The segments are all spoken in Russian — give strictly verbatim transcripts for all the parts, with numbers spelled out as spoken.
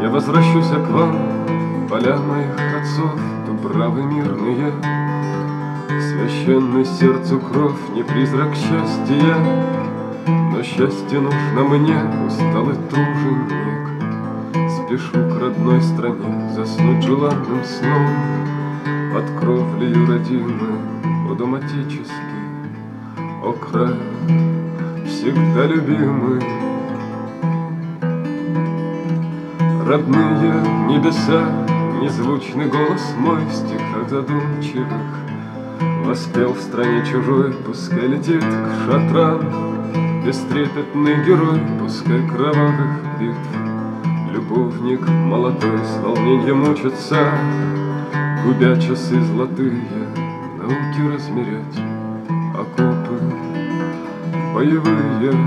Я возвращусь к вам, поля моих отцов, дубравы мирные. Священный сердцу кровь, не призрак счастья, но счастье нужно мне, усталый труженик. Спешу к родной стране, заснуть желанным сном под кровлею родимой, о дом отеческий, о край всегда любимый. Родные небеса, незвучный голос мой в стихах задумчивых воспел в стране чужой, пускай летит к шатрам бестрепетный герой, пускай кровавых битв любовник молодой с волнением мучится, губя часы золотые, науки размерять окопы боевые.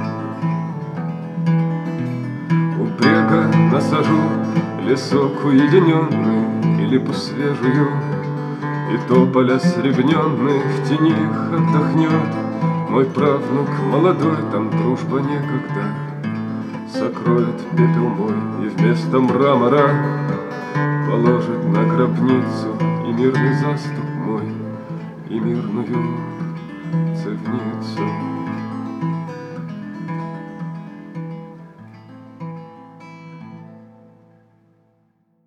У брега насажу лесок уединенный и липу свежую, и тополя сребненный в тени их отдохнет. Мой правнук молодой, там дружба некогда сокроет пепел мой и вместо мрамора положит на гробницу и мирный заступ мой, и мирную цевницу.